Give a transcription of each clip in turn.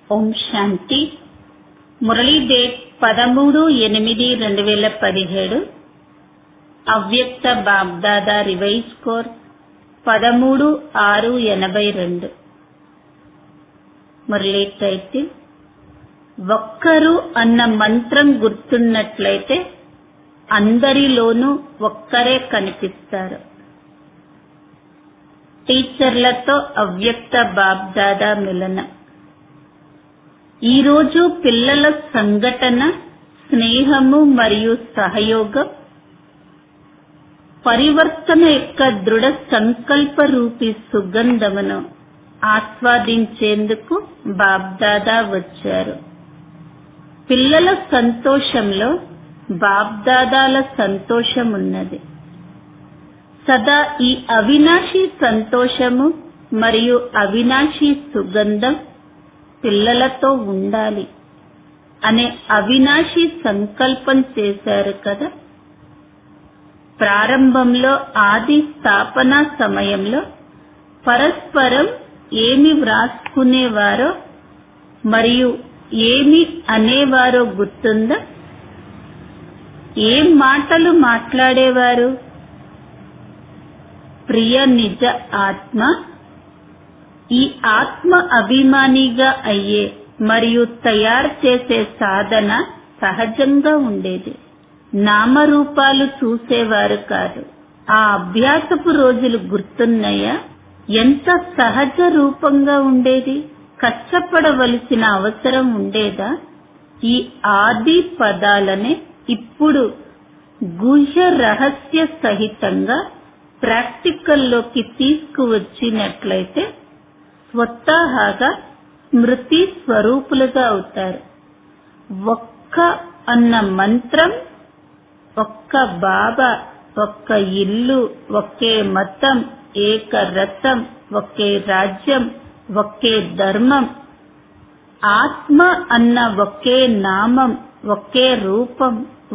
ఓం శాంతి. Murali date 13/8/2017. అవ్యక్త BapDada revise course 13/6/82. Murli title: ఒక్కరు అన్న మంత్రం గుర్తున్నట్లయితే అందరిలోనూ ఒక్కరే కనిపిస్తారు. టీచర్లతో అవ్యక్త బాబ్దాదా మిలనం. ఈరోజు పిల్లల సంఘటన, స్నేహము మరియు సహయోగం పరివర్తన యొక్క దృఢ సంకల్ప రూపీ సుగంధమును ఆస్వాదించేందుకు బాబ్దాదా వచ్చారు. పిల్లల సంతోషంలో బాబ్దాదాల సంతోషం ఉన్నది. సదా ఈ అవినాశీ సంతోషము మరియు అవినాశీ సుగంధం పిల్లలతో ఉండాలి అనే అవినాశీ సంకల్పం చేశారు కదా. ప్రారంభంలో ఆది స్థాపన సమయంలో పరస్పరం ఏమి వ్రాసుకునేవారో మరియు ఏమి అనేవారో గుర్తుందా? ఏం మాటలు మాట్లాడేవారు? ప్రియ నిజ ఆత్మ, ఈ ఆత్మ అభిమానిగా అయ్యే మరియు తయారు చేసే సాధన సహజంగా ఉండేది. నామరూపాలు చూసేవారు కాదు. ఆ అభ్యాసపు రోజులు గుర్తున్నాయా? ఎంత సహజ రూపంగా ఉండేది. కష్టపడవలసిన అవసరం ఉండేదా? ఈ ఆది పదాలనే ఇప్పుడు గుహ్య రహస్య సహితంగా ప్రాక్టికల్లోకి తీసుకువచ్చినట్లయితే స్వతహాగా స్మృతి స్వరూపులుగా అవుతారు. ఒక్క అన్న మంత్రం, ఒక్క బాబా, ఒక్క ఇల్లు, ఒకే మతం, ఏక రథం, ఒకే రాజ్యం, ఒకే ధర్మం, ఆత్మ అన్న ఒకే నామం, ఒకే రూపం,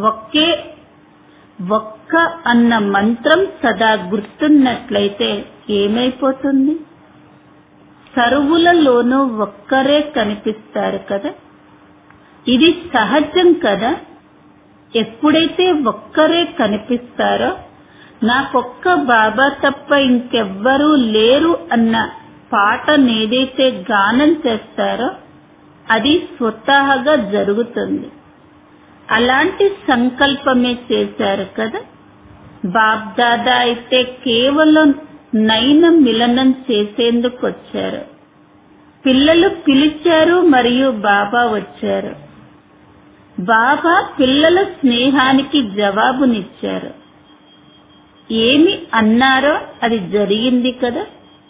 ఒక్క అన్న మంత్రం సదా గుర్తున్నట్లయితే ఏమైపోతుంది? సర్వులలోనూ ఒక్కరే కనిపిస్తారు కదా. ఇది సహజం కదా. ఎప్పుడైతే ఒక్కరే కనిపిస్తారో, నాకొక్క బాబా తప్ప ఇంకెవ్వరూ లేరు అన్న పాటనేదైతే గానం చేస్తారో అది స్వతహాగా జరుగుతుంది. అలాంటి సంకల్పమే చేశారు కదా. బాబ్దాదా అయితే కేవలం నయన మిలనం చేసేందుకు వచ్చారు. పిల్లలు పిలిచారు మరియు బాబా వచ్చారు. బాబా పిల్లల స్నేహానికి జవాబునిచ్చారు. ఏమి అన్నారో అది జరిగింది కదా.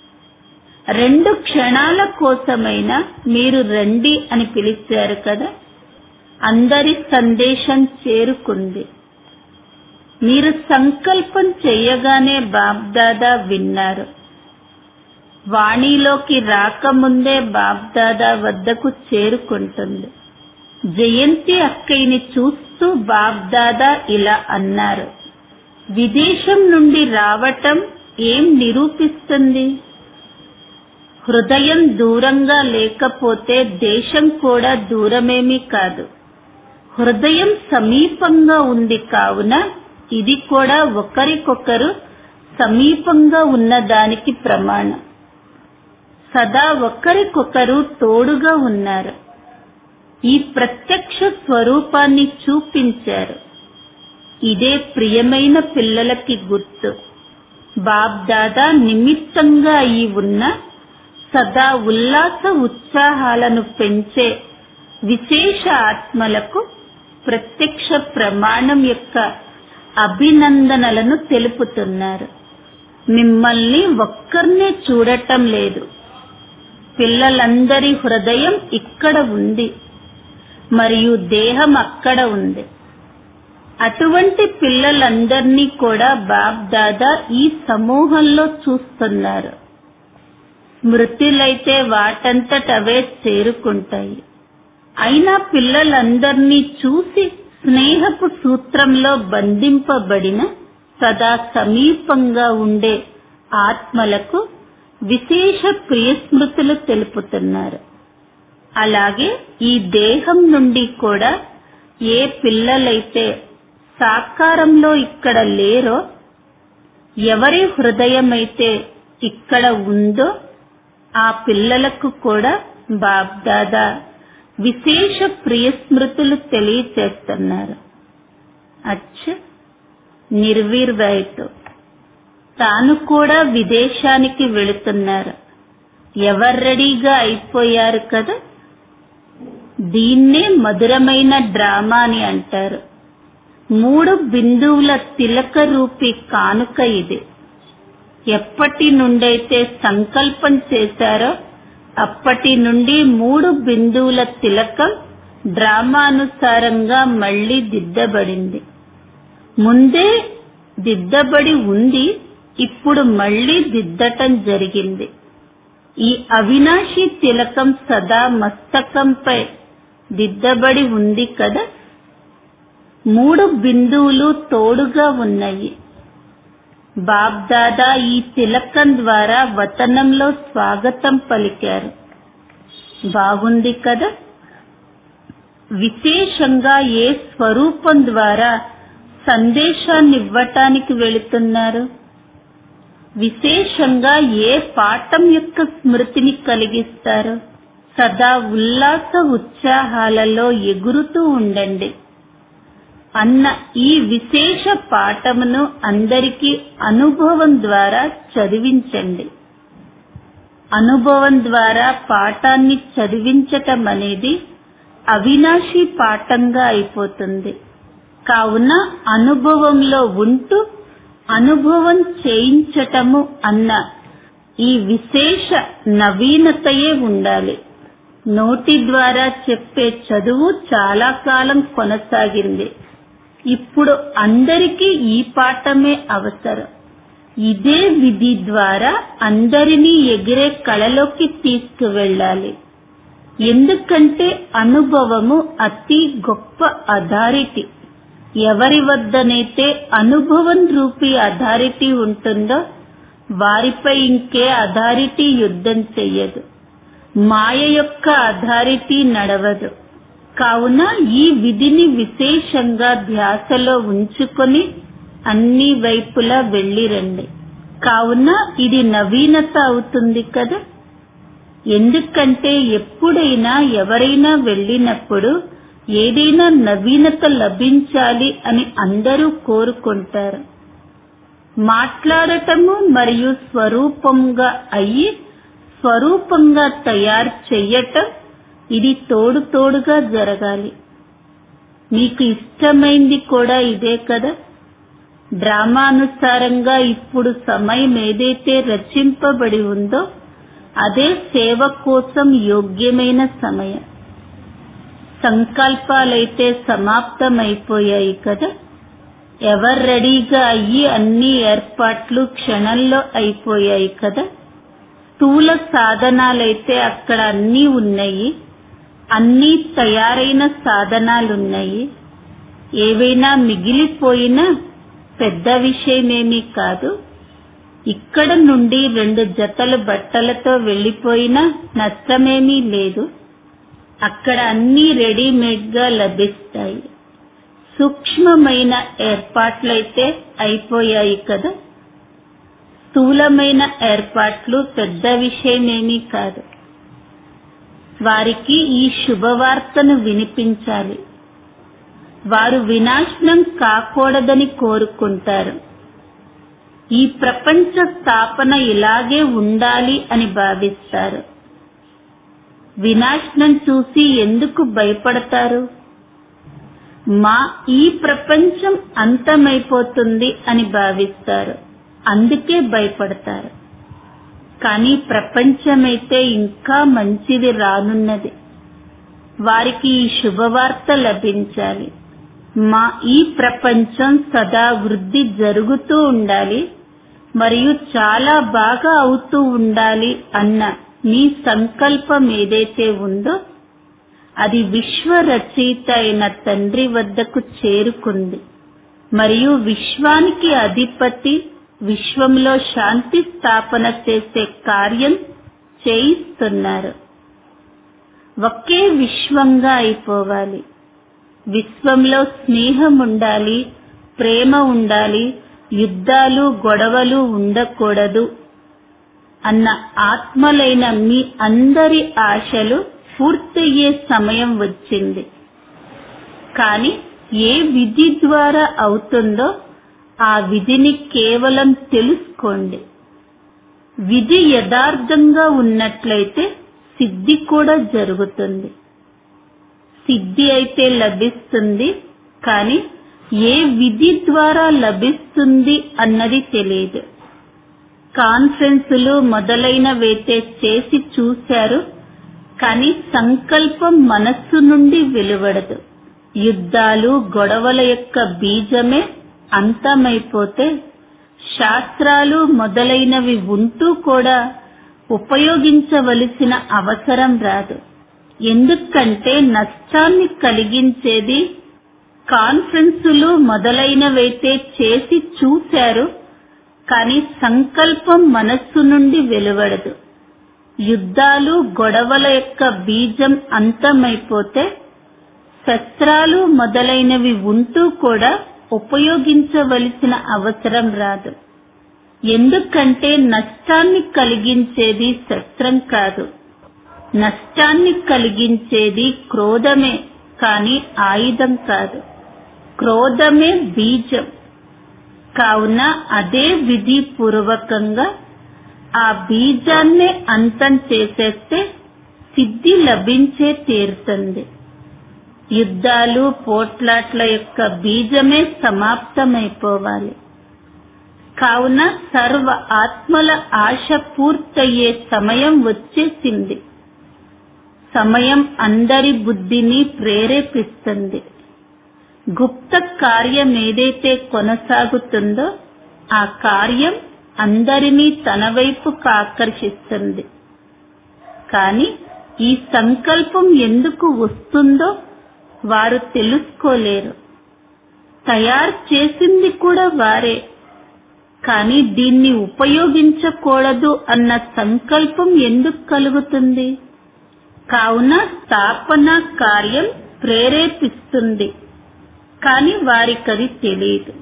2 క్షణాల కోసమైనా మీరు రండి అని పిలిచారు కదా. అందరి సందేశం చేరుకుంది. మీరు సంకల్పం చేయగానే బాబ్దాదా విన్నారు. వాణిలోకి రాకముందే బాబ్దాదా వద్దకు చేరుకుంటుంది. జయంతి అక్కయ్యని చూస్తూ బాబ్దాదా ఇలా అన్నారు: విదేశం నుండి రావటం ఏం నిరూపిస్తుంది? హృదయం దూరంగా లేకపోతే దేశం కూడా దూరమేమీ కాదు. హృదయం సమీపంగా ఉంది కావున ఇది కూడా ఒకరికొకరు సమీపంగా ఉన్నదానికి ప్రమాణం. సదా ఒకరికొకరు తోడుగా ఉన్నారు. ఈ ప్రత్యక్ష స్వరూపాన్ని చూపించారు. ఇదే ప్రియమైన పిల్లలకి గుర్తు. బాబ్దాదా నిమిత్తంగా అయి ఉన్న సదా ఉల్లాస ఉత్సాహాలను పెంచే విశేష ఆత్మలకు ప్రత్యక్ష ప్రమాణం యొక్క అభినందనలను తెలుపుతున్నారు. మిమ్మల్ని ఒక్కర్నే చూడటం లేదు. పిల్లలందరి హృదయం ఇక్కడ ఉంది మరియు దేహం అక్కడ ఉంది. అటువంటి పిల్లలందరినీ కూడా బాబ్దాదా ఈ సమూహంలో చూస్తున్నారు. స్మృతులైతే వాటంతటవే చేరుకుంటాయి. అయినా పిల్లలందర్నీ చూసి స్నేహపు సూత్రంలో బంధింపబడిన సదా సమీపంగా ఉండే ఆత్మలకు విశేష ప్రియస్మృతులు తెలుపుతున్నారు. అలాగే ఈ దేహం నుండి కూడా ఏ పిల్లలైతే సాకారంలో ఇక్కడ లేరో, ఎవరి హృదయమైతే ఇక్కడ ఉందో ఆ పిల్లలకు కూడా బాబ్దాదా విశేష ప్రియ స్మృతులు తెలియచేస్తున్నారు. అచ్చ నిర్విర్వైతో తాను కూడా విదేశానికి వెళుతున్నారు. ఎవరు రెడీగా అయిపోయారు కదా. దీన్నే మధురమైన డ్రామా అని అంటారు. 3 బిందువుల తిలక రూపీ కానుక ఇది. ఎప్పటి నుండైతే సంకల్పం చేశారో అప్పటి నుండి 3 బిందువుల తిలకం డ్రామానుసారంగా మళ్లీ దిద్దబడింది. ముందే దిద్దబడి ఉంది, ఇప్పుడు మళ్లీ దిద్దటం జరిగింది. ఈ అవినాశి తిలకం సదా మస్తకంపై దిద్దబడి ఉంది కదా. 3 బిందువులు తోడుగా ఉన్నాయి. బాబ్దాదా ఈ తిలకం ద్వారా వతనంలో స్వాగతం పలికారు. బాగుంది కదా. విశేషంగా ఏ స్వరూపం ద్వారా సందేశాన్ని ఇవ్వటానికి వెళుతున్నారు? విశేషంగా ఏ పాఠం యొక్క స్మృతిని కలిగిస్తారు? సదా ఉల్లాస ఉత్సాహాలలో ఎగురుతూ ఉండండి అన్న ఈ విశేష పాఠమును అందరికీ అనుభవం ద్వారా చదివించండి. అనుభవం ద్వారా పాఠాన్ని చదివించటం అనేది అవినాశీ పాఠంగా అయిపోతుంది. కావున అనుభవంలో ఉంటూ అనుభవం చేయించటము అన్న ఈ విశేష నవీనతయే ఉండాలి. నోటి ద్వారా చెప్పే చదువు చాలా కాలం కొనసాగింది. ఇప్పుడు అందరికీ ఈ పాఠమే అవసరం. ఇదే విధి ద్వారా అందరినీ ఎగిరే కళలోకి తీసుకువెళ్ళాలి. ఎందుకంటే అనుభవము అతి గొప్ప అథారిటీ. ఎవరి వద్దనైతే అనుభవం రూపీ అథారిటీ ఉంటుందో వారిపై ఇంకే అథారిటీ యుద్ధం చెయ్యదు. మాయ యొక్క అథారిటీ నడవదు. కావున ఈ విధిని విశేషంగా ధ్యాసలో ఉంచుకొని అన్ని వైపులా వెళ్ళిరండి. కావున ఇది నవీనత అవుతుంది కదా. ఎందుకంటే ఎప్పుడైనా ఎవరైనా వెళ్ళినప్పుడు ఏదైనా నవీనత లభించాలి అని అందరూ కోరుకుంటారు. మాట్లాడటము మరియు స్వరూపంగా అయ్యి స్వరూపంగా తయారు చెయ్యటం ఇది తోడుగా జరగాలి. మీకు ఇష్టమైంది కూడా ఇదే కదా. డ్రామానుసారంగా ఇప్పుడు సమయం ఏదైతే రచింపబడి ఉందో అదే సేవ కోసం యోగ్యమైన సమయం. సంకల్పాలైతే సమాప్తమైపోయాయి కదా. ఎవరు రెడీగా అయ్యి అన్ని ఏర్పాట్లు క్షణంలో అయిపోయాయి కదా. స్థూల సాధనాలైతే అక్కడ అన్నీ ఉన్నాయి. అన్నీ తయారైన సాధనాలున్నాయి. ఏవైనా మిగిలిపోయినా పెద్ద విషయమేమీ కాదు. ఇక్కడ నుండి 2 జతల బట్టలతో వెళ్లిపోయినా నష్టమేమీ లేదు. అక్కడ అన్నీ రెడీమేడ్ గా లభిస్తాయి. సూక్ష్మమైన ఏర్పాట్లయితే అయిపోయాయి కదా. స్థూలమైన ఏర్పాట్లు పెద్ద విషయమేమీ కాదు. వారికి ఈ శుభవార్తను వినిపించాలి. వారు వినాశనం కాకూడదని కోరుకుంటారు. ఈ ప్రపంచ స్థాపన ఇలాగే ఉండాలి అని భావిస్తారు. వినాశనం చూసి ఎందుకు భయపడతారు? ఈ ప్రపంచం అంతమైపోతుంది అని భావిస్తారు, అందుకే భయపడతారు. కానీ ప్రపంచమైతే ఇంకా మంచిది రానున్నది. వారికి ఈ శుభవార్త లభించాలి. ఈ ప్రపంచం సదా వృద్ధి జరుగుతూ ఉండాలి మరియు చాలా బాగా అవుతూ ఉండాలి అన్న మీ సంకల్పం ఏదైతే ఉందో అది విశ్వ రచయిత అయిన తండ్రి వద్దకు చేరుకుంది మరియు విశ్వానికి అధిపతి విశ్వంలో శాంతి స్థాపన చేసే కార్యం చేయిస్తున్నారు. ఒకే విశ్వంగా అయిపోవాలి. విశ్వంలో స్నేహం ఉండాలి, ప్రేమ ఉండాలి, యుద్ధాలు గొడవలు ఉండకూడదు అన్న ఆత్మలైన మీ అందరి ఆశలు పూర్తయ్యే సమయం వచ్చింది. కానీ ఏ విధి ద్వారా అవుతుందో ఆ విధిని కేవలం తెలుసుకోండి. విధి యథార్థంగా ఉన్నట్లయితే సిద్ధి కూడా జరుగుతుంది. సిద్ధి అయితే లభిస్తుంది, కానీ ఏ విధి ద్వారా లభిస్తుంది అన్నది తెలియదు. కాన్ఫరెన్సులు మొదలైనవైతే చేసి చూశారు, కానీ సంకల్పం మనస్సు నుండి వెలువడదు. యుద్ధాలు గొడవల యొక్క బీజమే అంతమైపోతే శాస్త్రాలు మొదలైనవి ఉంటూ కూడా ఉపయోగించవలసిన అవసరం రాదు. ఎందుకంటే నష్టాన్ని కలిగించేది కాన్ఫరెన్సులు మొదలైనవైతే చేసి చూశారు, కానీ సంకల్పం మనస్సు నుండి వెలువడదు. యుద్ధాలు గొడవల యొక్క బీజం అంతమైపోతే శస్త్రాలు మొదలైనవి ఉంటూ కూడా ఉపయోగించవలసిన అవసరం రాదు. ఎందుకంటే నష్టాన్ని కలిగించేది శస్త్రం కాదు, నష్టాన్ని కలిగించేది క్రోధమే, కానీ ఆయుధం కాదు. క్రోధమే బీజం. కావున అదే విధి పూర్వకంగా ఆ బీజాన్నే అంతం చేసేస్తే సిద్ధి లభించే తీరుతుంది. యుద్ధాలు పోట్లాట్ల యొక్క బీజమే సమాప్తమైపోవాలి. కావున సర్వ ఆత్మల ఆశ పూర్తయ్యే సమయం వచ్చేసింది. సమయం అందరి బుద్ధిని ప్రేరేపిస్తుంది. గుప్త కార్యం ఏదైతే కొనసాగుతుందో ఆ కార్యం అందరినీ తన వైపుకు ఆకర్షిస్తుంది. కానీ ఈ సంకల్పం ఎందుకు వస్తుందో వారు తెలుసుకోలేరు. తయారు చేసింది కూడా వారే, కానీ దీన్ని ఉపయోగించకూడదు అన్న సంకల్పం ఎందుకు కలుగుతుంది? కావున స్థాపన కార్యం ప్రేరేపిస్తుంది, కానీ వారికది తెలియదు.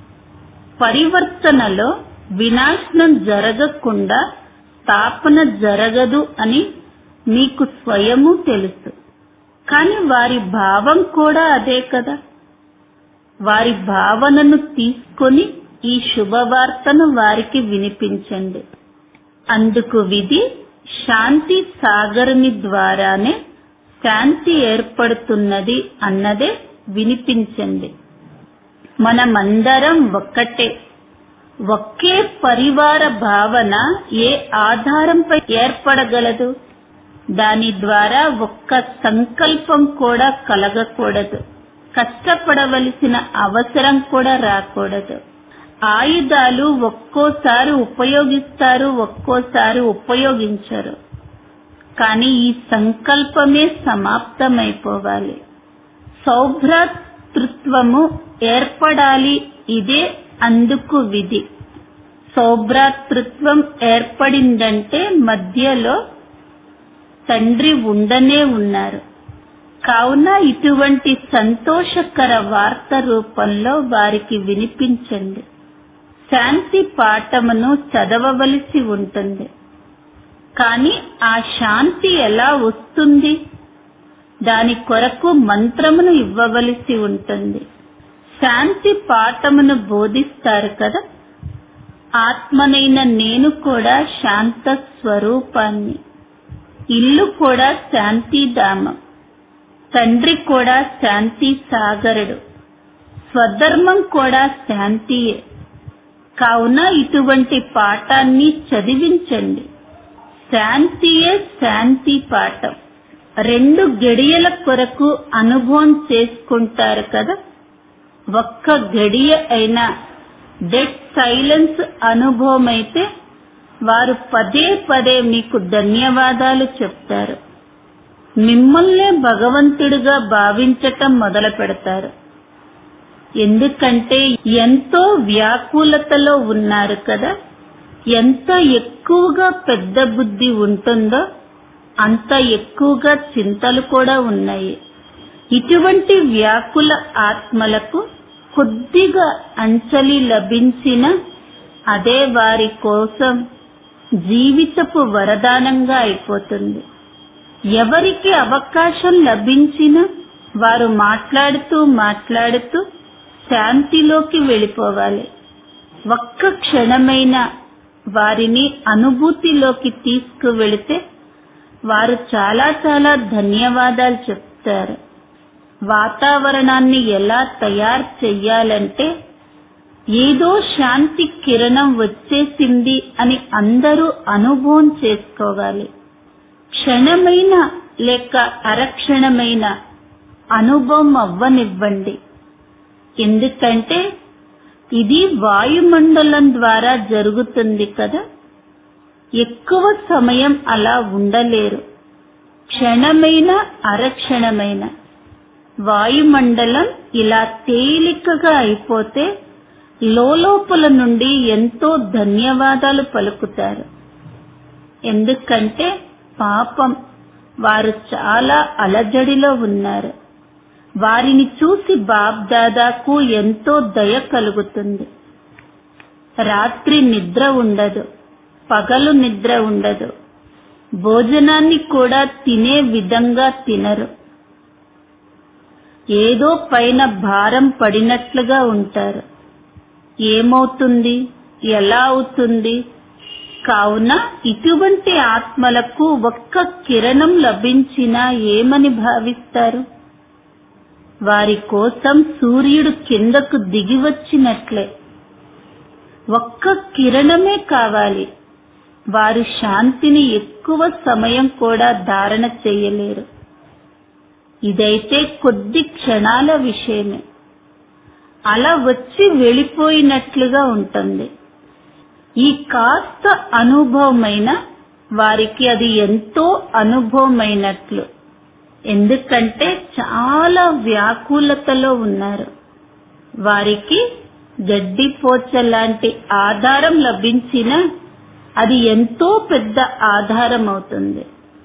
పరివర్తనలో వినాశనం జరగకుండా స్థాపన జరగదు అని మీకు స్వయము తెలుసు, కానీ వారి భావం కూడా అదే కదా. వారి భావనను తీసుకొని ఈ శుభవార్తను వారికి వినిపించండి. అందుకు విధి శాంతి సాగరుని ద్వారానే శాంతి ఏర్పడుతున్నది అన్నదే వినిపించండి. మనమందరం ఒక్కటే. ఒకే పరివార భావన ఏ ఆధారంపై ఏర్పడగలదు? దాని ద్వారా ఒక్క సంకల్పం కూడా కలగకూడదు. కష్టపడవలసిన అవసరం కూడా రాకూడదు. ఆయుధాలు ఒక్కోసారి ఉపయోగిస్తారు, ఒక్కోసారి ఉపయోగించరు. కానీ ఈ సంకల్పమే సమాప్తమైపోవాలి. సౌభ్రాతృత్వము ఏర్పడాలి. ఇదే అందుకు విధి. సౌభ్రాతృత్వం ఏర్పడిందంటే మధ్యలో తండ్రి ఉండనే ఉన్నారు. కావున ఇటువంటి సంతోషకర వార్త రూపంలో వారికి వినిపించండి. శాంతి పాఠమును చదవవలసి ఉంటుంది. కానీ ఆ శాంతి ఎలా వస్తుంది? దాని కొరకు మంత్రమును ఇవ్వవలసి ఉంటుంది. శాంతి పాఠమును బోధిస్తారు కదా. ఆత్మనైన నేను కూడా శాంత స్వరూపాన్ని. ఇల్లు కూడా శాంతిధామం. తండ్రి కూడా శాంతి సాగరుడు. స్వధర్మం కూడా శాంతియే. కావున ఇటువంటి పాఠాన్ని చదివించండి. శాంతియే శాంతి పాఠం. 2 గడియల కొరకు అనుభవం చేసుకుంటారు కదా. ఒక్క గడియ అయినా డెడ్ సైలెన్స్ అనుభవం అయితే వారు పదే పదే మీకు ధన్యవాదాలు చెప్తారు. మిమ్మల్నే భగవంతుడిగా భావించటం మొదలు పెడతారు. ఎందుకంటే ఎంతో వ్యాకులతలో ఉన్నారు కదా. ఎంత ఎక్కువగా పెద్ద బుద్ధి ఉంటుందో అంత ఎక్కువగా చింతలు కూడా ఉన్నాయి. ఇటువంటి వ్యాకుల ఆత్మలకు కొద్దిగా అంచలి లభించిన అదే వారి కోసం జీవితపు వరదానంగా అయిపోతుంది. ఎవరికి అవకాశం లభించినా వారు మాట్లాడుతూ శాంతిలోకి వెళ్ళిపోవాలి. ఒక్క క్షణమైన వారిని అనుభూతిలోకి తీసుకువెళితే వారు చాలా చాలా ధన్యవాదాలు చెప్తారు. వాతావరణాన్ని ఎలా తయారు చెయ్యాలంటే ఏదో శాంతి కిరణం వచ్చేసింది అని అందరూ అనుభవం చేసుకోవాలి. క్షణమైన లేక అరక్షణమైన అనుభవం అవ్వనివ్వండి. ఎందుకంటే ఇది వాయుమండలం ద్వారా జరుగుతుంది కదా. ఎక్కువ సమయం అలా ఉండలేరు. క్షణమైన అరక్షణమైన వాయుమండలం ఇలా తేలికగా అయిపోతే లోపల నుండి ఎంతో ధన్యవాదాలు పలుకుతారు. ఎందుకంటే పాపం వారు చాలా అలజడిలో ఉన్నారు. వారిని చూసి బాబ్దాదాకు ఎంతో దయ కలుగుతుంది. రాత్రి నిద్ర ఉండదు, పగలు నిద్ర ఉండదు. భోజనాన్ని కూడా తినే విధంగా తినరు. ఏదో పైన భారం పడినట్లుగా ఉంటారు. ఏమవుతుంది, ఎలా అవుతుంది? కావున ఇటువంటి ఆత్మలకు ఒక్క కిరణం లభించినా ఏమని భావిస్తారు? వారి కోసం సూర్యుడు కిందకు దిగివచ్చినట్లే. ఒక్క కిరణమే కావాలి. వారు శాంతిని ఎక్కువ సమయం కూడా ధారణ చేయలేరు. ఇదైతే కొద్ది క్షణాల విషయమే. అలా వచ్చి వెళ్ళిపోయినట్లుగా ఉంటుంది. ఈ కాస్త అనుభవమైన వారికి అది ఎంతో అనుభవమైనట్లు. ఎందుకంటే చాలా వ్యాకులతలో ఉన్నారు. వారికి గడ్డిపోచ లాంటి ఆధారం లభించినా అది ఎంతో పెద్ద ఆధారం అవుతుంది.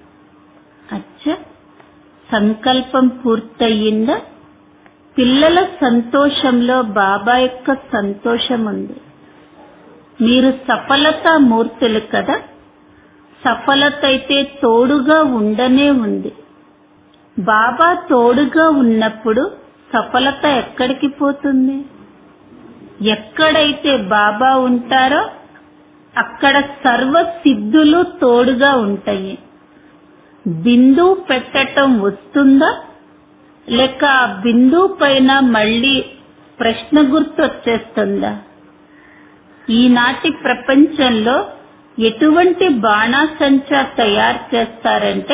అచ్చా, సంకల్పం పూర్తయిందా? పిల్లల సంతోషంలో బాబా యొక్క సంతోషం ఉంది. మీరు సఫలతా మూర్తులు కదా. సఫలత అయితే తోడుగా ఉండనే ఉంది. బాబా తోడుగా ఉన్నప్పుడు సఫలత ఎక్కడికి పోతుంది? ఎక్కడైతే బాబా ఉంటారో అక్కడ సర్వ సిద్ధులు తోడుగా ఉంటాయి. బిందువు పెట్టటం వస్తుందా, లేక ఆ బిందువు పైన మళ్ళీ ప్రశ్న గుర్తు వచ్చేస్తుందా? ఈనాటి ప్రపంచంలో ఎటువంటి బాణాసంచా తయారు చేస్తారంటే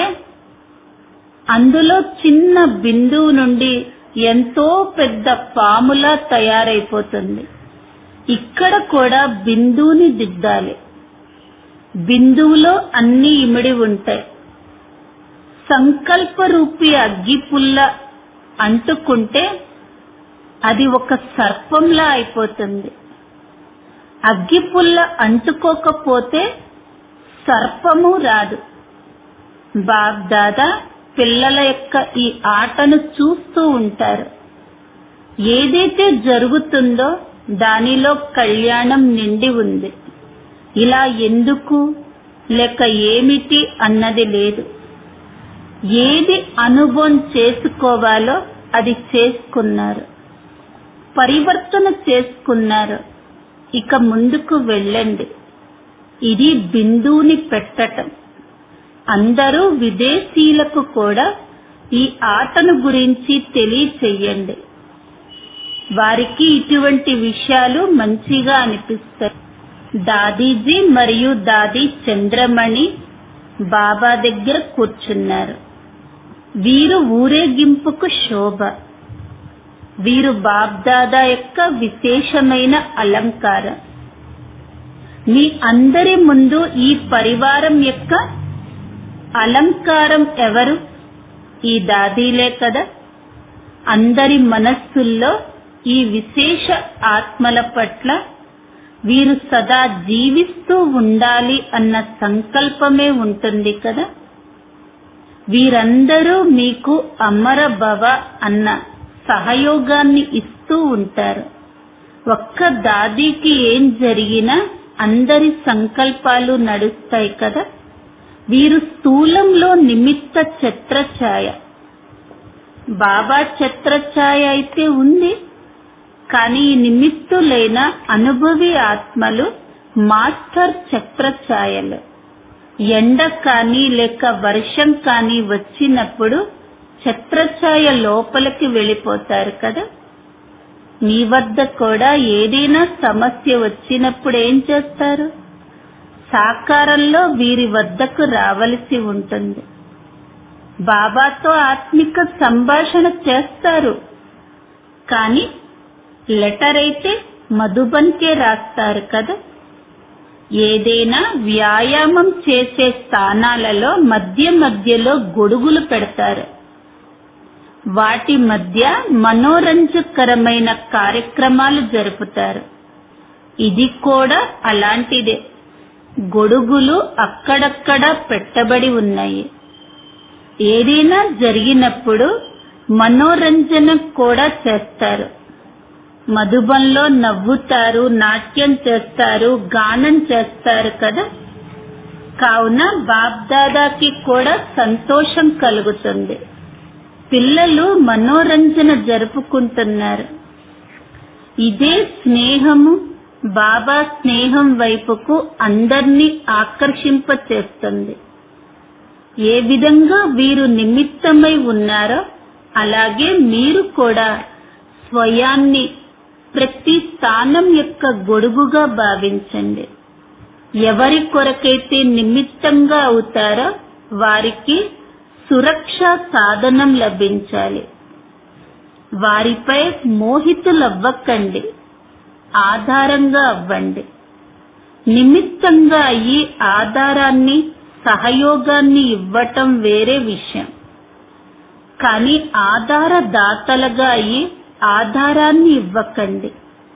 అందులో చిన్న బిందువు నుండి ఎంతో పెద్ద పాములా తయారైపోతుంది. ఇక్కడ కూడా బిందువుని దిద్దాలి. బిందువులో అన్ని ఇమిడి ఉంటాయి. సంకల్ప రూపీ అగ్గిపుల్ల అంటుకుంటే అది ఒక సర్పంలా అయిపోతుంది. అగ్గిపుల్ల అంటుకోకపోతే సర్పము రాదు. బాబ్దాదా పిల్లల యొక్క ఈ ఆటను చూస్తూ ఉంటారు. ఏదైతే జరుగుతుందో దానిలో కళ్యాణం నిండి ఉంది. ఇలా ఎందుకు లేక ఏమిటి అన్నది లేదు. ఏది అనుభవం చేసుకోవాలో అది చేసుకున్నారు, పరివర్తన చేసుకున్నారు. ఇక ముందుకు వెళ్ళండి. ఇది బిందువుని పెట్టటం. అందరూ విదేశీయులకు కూడా ఈ ఆటను గురించి తెలియచెయ్యండి. వారికి ఇటువంటి విషయాలు మంచిగా అనిపిస్తాయి. దాదీజీ మరియు దాదీ చంద్రమణి బాబా దగ్గర కూర్చున్నారు. వీరు ఊరేగింపుకు శోభ. వీరు బాబ్దాదా యొక్క విశేషమైన అలంకారం. మీ అందరి ముందు ఈ పరివారం యొక్క అలంకారం ఎవరు? ఈ దాదీలే కదా. అందరి మనస్సుల్లో ఈ విశేష ఆత్మల పట్ల వీరు సదా జీవిస్తూ ఉండాలి అన్న సంకల్పమే ఉంటుంది కదా. వీరందరూ మీకు అమర భవ అన్న సహయోగాన్ని ఇస్తూ ఉంటారు. ఒక్క దాదీకి ఏం జరిగినా అందరి సంకల్పాలు నడుస్తాయి కదా. వీరు స్థూలంలో నిమిత్త ఛత్రఛాయ, బాబా ఛత్రఛాయ అయితే ఉంది, కానీ ఈ నిమిత్తులైన అనుభవి ఆత్మలు మాస్టర్ ఛత్రఛాయలు. ఎండ కానీ లేక వర్షం కానీ వచ్చినప్పుడు ఛత్రఛాయ లోపలికి వెళ్ళిపోతారు కదా. మీ వద్ద కూడా ఏదైనా సమస్య వచ్చినప్పుడు ఏం చేస్తారు? సాకారంలో వీరి వద్దకు రావలసి ఉంటుంది. బాబాతో ఆత్మిక సంభాషణ చేస్తారు, కానీ లెటర్ అయితే మధుబన్కే రాస్తారు కదా. ఏదైనా వ్యాయామం చేసే స్థానాలలో మధ్య మధ్యలో గొడుగులు పెడతారు. వాటి మధ్య మనోరంజకరమైన కార్యక్రమాలు జరుపుతారు. ఇది కూడా అలాంటిదే. గొడుగులు అక్కడక్కడ పెట్టబడి ఉన్నాయి. ఏదైనా జరిగినప్పుడు మనోరంజన కూడా చేస్తారు. మధుబన్లో నవ్వుతారు, నాట్యం చేస్తారు, గానం చేస్తారు కదా. కావున బాబ్దాదాకి కూడా సంతోషం కలుగుతుంది. పిల్లలు మనోరంజన జరుపుకుంటున్నారు. ఇదే స్నేహము బాబా స్నేహం వైపుకు అందర్నీ ఆకర్షింపచేస్తుంది. ఏ విధంగా వీరు నిమిత్తమై ఉన్నారో అలాగే మీరు కూడా స్వయాన్ని ప్రతి స్థానం యొక్క గొడుగుగా భావించండి. ఎవరి కొరకైతే నిమిత్తంగా అవుతారో వారికి సురక్షా సాధనం లభించాలి. వారిపై మోహితులవ్వకండి, ఆధారంగా అవ్వండి. నిమిత్తంగా అయ్యి ఆధారాన్ని సహయోగాన్ని ఇవ్వటం వేరే విషయం, కానీ ఆధారదాతలుగా అయ్యి ఆధారాన్ని ఇవ్వకండి.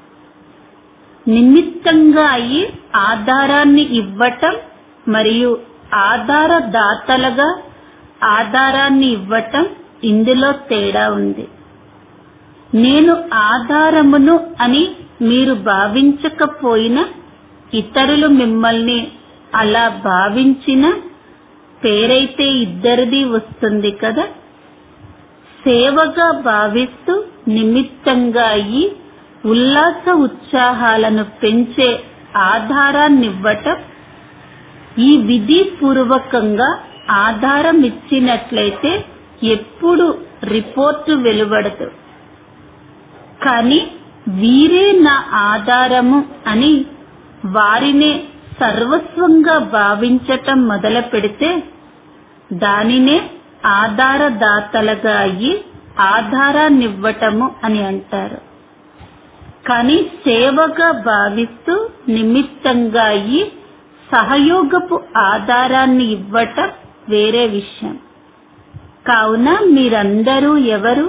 నిమిత్తంగా అయ్యి ఆధారాన్ని ఇవ్వటం మరియు ఆధారదాతలుగా ఆధారాన్ని ఇవ్వటం, ఇందులో తేడా ఉంది. నేను ఆధారమును అని మీరు భావించకపోయినా ఇతరులు మిమ్మల్ని అలా భావించిన పేరైతే ఇద్దరిది వస్తుంది కదా. సేవగా భావిస్తూ నిమిత్తంగా అయ్యి ఉల్లాస ఉత్సాహాలను పెంచే ఆధారాన్నివ్వటం. ఈ విధి పూర్వకంగా ఆధారం ఇచ్చినట్లయితే ఎప్పుడు రిపోర్టు వెలువడదు. కానీ వీరే నా ఆధారము అని వారినే సర్వస్వంగా భావించటం మొదలు పెడితే దానినే ఆధారదాతలుగా అయ్యి ఆధారాన్నివ్వటము అని అంటారు. కానీ సేవగా భావిస్తూ నిమిత్తంగా అయ్యి సహయోగపు ఆధారాన్ని ఇవ్వటం వేరే విషయం. కావున మీరందరూ ఎవరు?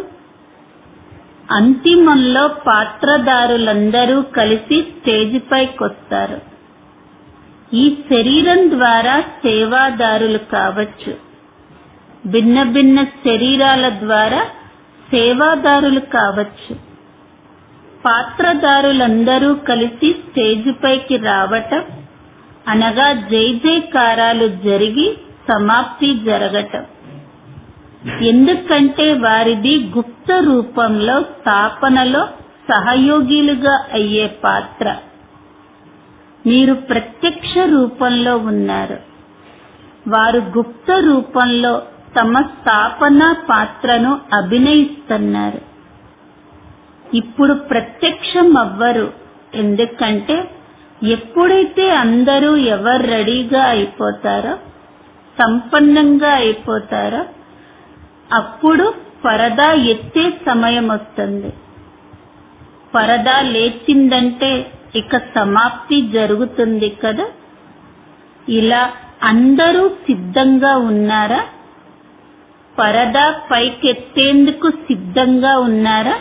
అంతిమంలో పాత్రదారులందరూ కలిసి స్టేజ్ పైకొస్తారు. ఈ శరీరం ద్వారా సేవాదారులు కావచ్చు, భిన్న భిన్న శరీరాల ద్వారా సేవాదారులు కావచ్చు. పాత్రదారులందరూ కలిసి స్టేజ్ పైకి రావటం అనగా జై జైకారాలు జరిగి సమాప్తి జరగటం. ఎందుకంటే వారిది గుప్త రూపంలో స్థాపనలో సహయోగిలుగా అయ్యే పాత్ర. మీరు ప్రత్యక్ష రూపంలో ఉన్నారు. వారు గుప్త రూపంలో తమ స్థాపన పాత్రను అభినయిస్తున్నారు. ఇప్పుడు ప్రత్యక్షం అవ్వరు. ఎందుకంటే ఎప్పుడైతే అందరూ ఎవరు రెడీగా అయిపోతారో, సంపన్నంగా అయిపోతారో, అప్పుడు పరదా ఎత్తే సమయం వస్తుంది. పరదా లేచిందంటే ఇక సమాప్తి జరుగుతుంది కదా. ఇలా అందరూ సిద్ధంగా ఉన్నారా? పరదా పైకెత్తేందుకు సిద్ధంగా ఉన్నారా?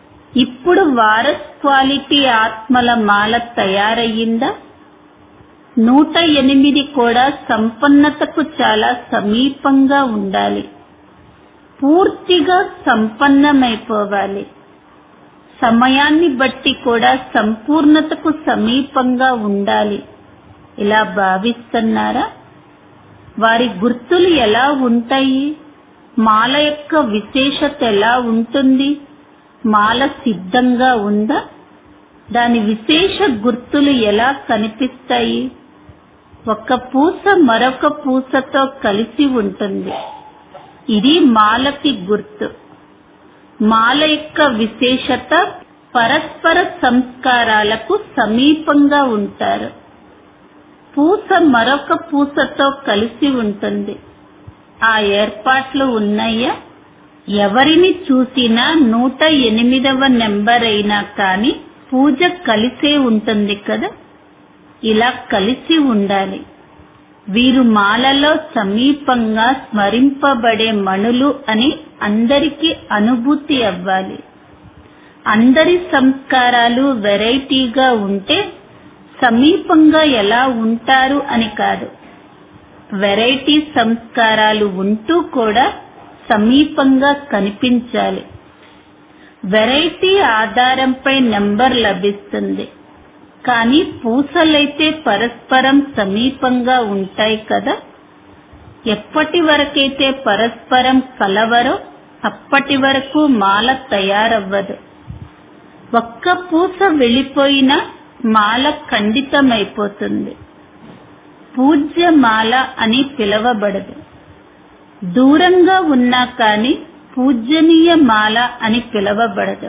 ఇప్పుడు వారస్ క్వాలిటీ ఆత్మల మాల తయారయ్యిందా? 108 కూడా సంపన్నతకు చాలా సమీపంగా ఉండాలి. పూర్తిగా సంపన్నమైపోవాలి. సమయాన్ని బట్టి కూడా సంపూర్ణతకు సమీపంగా ఉండాలి. ఇలా భావిస్తున్నారా? వారి గుర్తులు ఎలా ఉంటాయి? మాల యొక్క విశేషత ఎలా ఉంటుంది? మాల సిద్ధంగా ఉందా? దాని విశేష గుర్తులు ఎలా కనిపిస్తాయి? ఒక పూస మరొక పూసతో కలిసి ఉంటుంది. ఇది మాలకి గుర్తు. మాల యొక్క విశేషత పరస్పర సంస్కారాలకు సమీపంగా ఉంటారు. పూస మరొక పూసతో కలిసి ఉంటుంది. ఆ ఏర్పాట్లు ఉన్నాయా? ఎవరిని చూసినా 108వ నెంబర్ అయినా కానీ పూజ కలిసే ఉంటుంది కదా. ఇలా కలిసి ఉండాలి. వీరు మాలలో సమీపంగా స్మరింపబడే మణులు అని అందరికీ అనుభూతి అవ్వాలి. అందరి సంస్కారాలు వెరైటీగా ఉంటే సమీపంగా ఎలా ఉంటారు అని కాదు. వెరైటీ సంస్కారాలు ఉంటూ కూడా సమీపంగా కనిపించాలి. వెరైటీ ఆధారంపై నెంబర్ లభిస్తుంది. కానీ పూసలైతే పరస్పరం సమీపంగా ఉంటాయి కదా. ఎప్పటి వరకైతే పరస్పరం కలవరో అప్పటి వరకు మాల తయారవ్వదు. ఒక్క పూస వెళ్ళిపోయినా మాల ఖండితమైపోతుంది. పూజ్య మాల అని పిలవబడదు. దూరంగా ఉన్నా కానీ పూజనీయ మాల అని పిలవబడదు.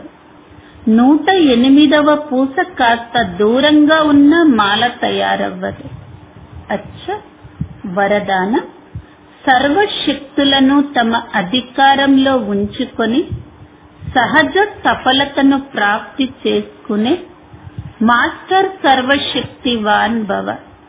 108వ పూస కాస్త దూరంగా ఉన్న మాల తయారవ్వదు. అచ్చా, వరదానం. సర్వశక్తులను తమ అధికారంలో ఉంచుకొని సహజ సఫలతను ప్రాప్తి చేసుకునే మాస్టర్ సర్వశక్తివాన్ భవ.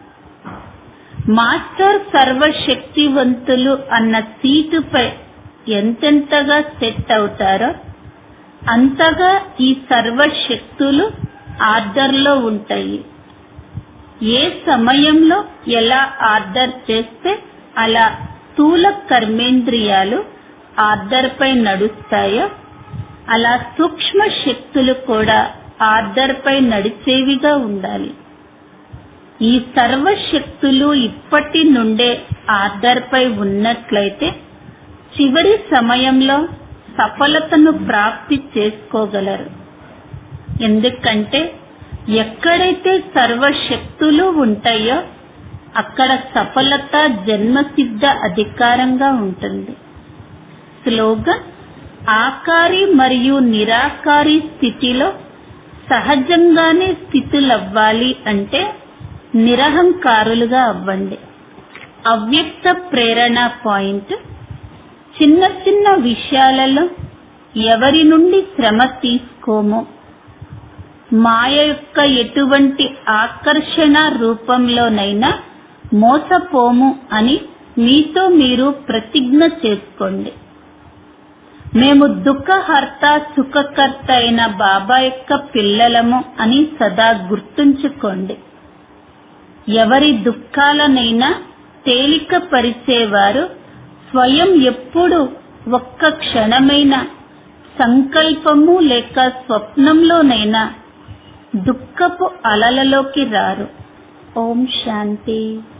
మాస్టర్ సర్వశక్తివంతులు అన్న సీటుపై ఎంతెంతగా సెట్ అవుతారో అంతగా ఈ సర్వశక్తులు ఆర్డర్లో ఉంటాయి. ఏ సమయంలో ఎలా ఆర్డర్ చేస్తే అలా స్థూల కర్మేంద్రియాలు ఆర్డర్పై నడుస్తాయో అలా సూక్ష్మ శక్తులు కూడా ఆర్డర్పై నడిచేవిగా ఉండాలి. ఈ సర్వశక్తులు ఇప్పటి నుండే ఆర్డర్పై ఉన్నట్లయితే చివరి సమయంలో సఫలతను ప్రాప్తి చేసుకోగలరు. ఎందుకంటే ఎక్కడైతే సర్వశక్తులు ఉంటాయో అక్కడ సఫలత జన్మసిద్ధ అధికారంగా ఉంటుంది. స్లోగన్: ఆకారి మరియు నిరాకారి స్థితిలో సహజంగానే స్థితులవ్వాలి అంటే నిరహంకారులుగా అవ్వండి. అవ్యక్త ప్రేరణ పాయింట్: చిన్న చిన్న విషయాలలో ఎవరి నుండి శ్రమ తీసుకోము. మాయ యొక్క ఎటువంటి ఆకర్షణ రూపంలోనైనా మోసపోము అని మీతో మీరు ప్రతిజ్ఞ చేసుకోండి. మేము దుఃఖహర్త సుఖకర్త అయిన బాబా యొక్క పిల్లలము అని సదా గుర్తుంచుకోండి. ఎవరి దుఃఖాలనైనా తేలికపరిచేవారు స్వయం ఎప్పుడు ఒక్క క్షణమైనా సంకల్పము లేక స్వప్నంలోనైనా దుఃఖపు అలలలోకి రారు. ఓం శాంతి.